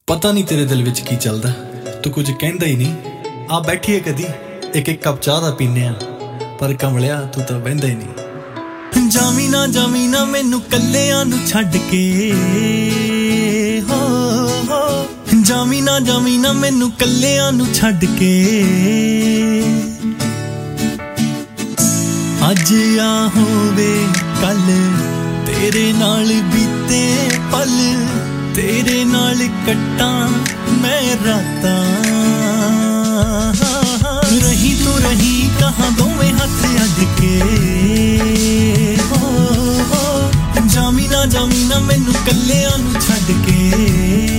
ਪਤਾ ਨਹੀਂ ਤੇਰੇ ਦਿਲ ਵਿੱਚ ਕੀ ਚੱਲਦਾ, ਤੂੰ ਕੁਝ ਕਹਿੰਦਾ ਹੀ ਨਹੀਂ। ਆ ਬੈਠੀਏ ਕਦੀ ਇੱਕ ਇੱਕ ਕੱਪ ਚਾਹ ਦਾ ਪੀਨੇ ਆ, ਪਰ ਕਮਲਿਆ ਤੂੰ ਤਾਂ ਬਹਿੰਦਾ ਹੀ ਨਹੀਂ। ਜਾਮੀ ਨਾ ਮੈਨੂੰ ਕੱਲਿਆਂ ਨੂੰ ਛੱਡ ਕੇ, ਹੋ ਜਾਮੀ ਨਾ ਮੈਨੂੰ ਕੱਲਿਆਂ ਨੂੰ ਛੱਡ ਕੇ। ਅੱਜ ਆ ਹੋਵੇ ਕੱਲ ਤੇਰੇ ਨਾਲ ਬੀਤੇ ਪਲ, ਤੇਰੇ ਨਾਲ ਕੱਟਾਂ ਮੈਂ ਰਾਤਾਂ। ਰਹੀ ਤੂੰ ਰਹੀ ਕਹਾਂ ਦੋਵੇਂ ਹੱਥ ਅੱਡ ਕੇ, ਜਾਮੀ ਨਾ ਮੈਨੂੰ ਕੱਲਿਆਂ ਨੂੰ ਛੱਡ ਕੇ।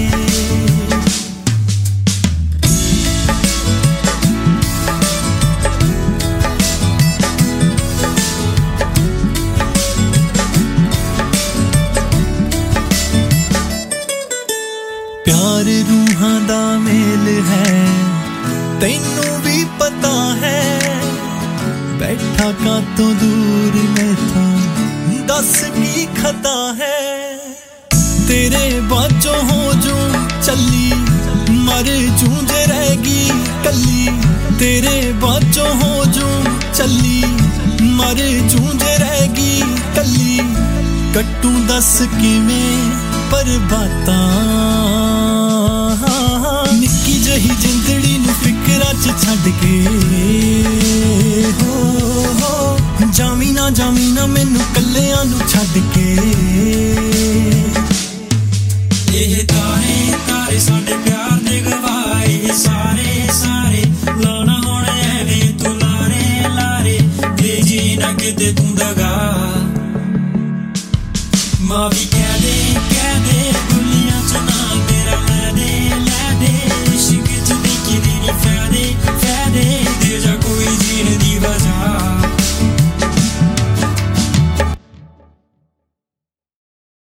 प्यार रूहां दा मेल है तैनू भी पता है, बैठा का तो दूर मैं था दस की खता है। तेरे बाजों हो जू चली मर जूंज रहेगी कली, तेरे बाजों हो जू चली मर जूंज रहेगी कली। कट्टू दस किवें पर बातां, निक्की जही जिंदड़ी नू फिकरां च छड्ड के। हो जामी ना मैनू कल्लियां नू छड्ड के।